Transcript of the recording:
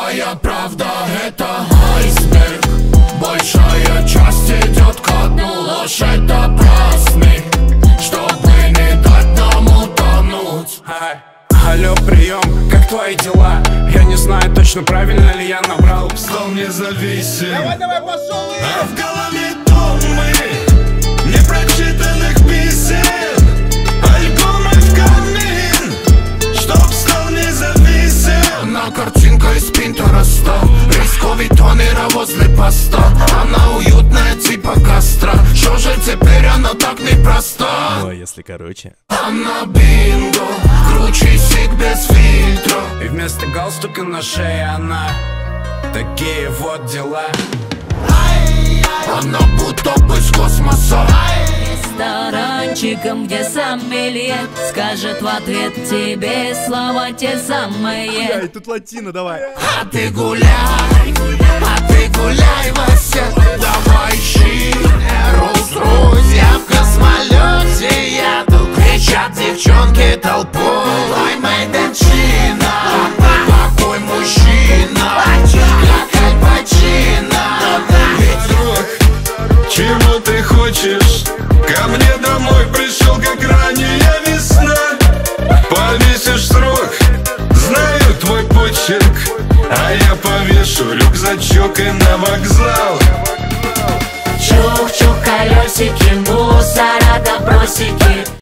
Голая правда — это айсберг. Большая часть идет ко дну. Ложь — это праздник, чтобы не дать нам утонуть. Алло, прием, как твои дела? Я не знаю точно, правильно ли я набрал. Стал независим. Давай, пошел! А в голове томмы непрочитанных писем, альбомы в камин, чтоб стал независим. На картинка из Пинтереста, рисковый тонера возле поста. Она уютная типа костра. Что же теперь она так непроста? Ну а если короче? Она бинго, круче сик без фильтра. И вместо галстука на шее она. Такие вот дела. Она будто бы с космоса. Ресторанчиком, где сомелье скажет в ответ тебе слова те самые. Ай, тут латино, давай. А ты гуляй, Вася. Давай ищи Rolls-Royce. Я в космолете еду. Кричат девчонки толпой. I made in China. Какой мужчина, как Аль Пачино. Чего ты хочешь? Ко мне домой пришел, как ранняя весна. Повесишь срок, знаю твой почерк, а я повешу рюкзачок и на вокзал. Чух-чух, колесики, мусора, добросики.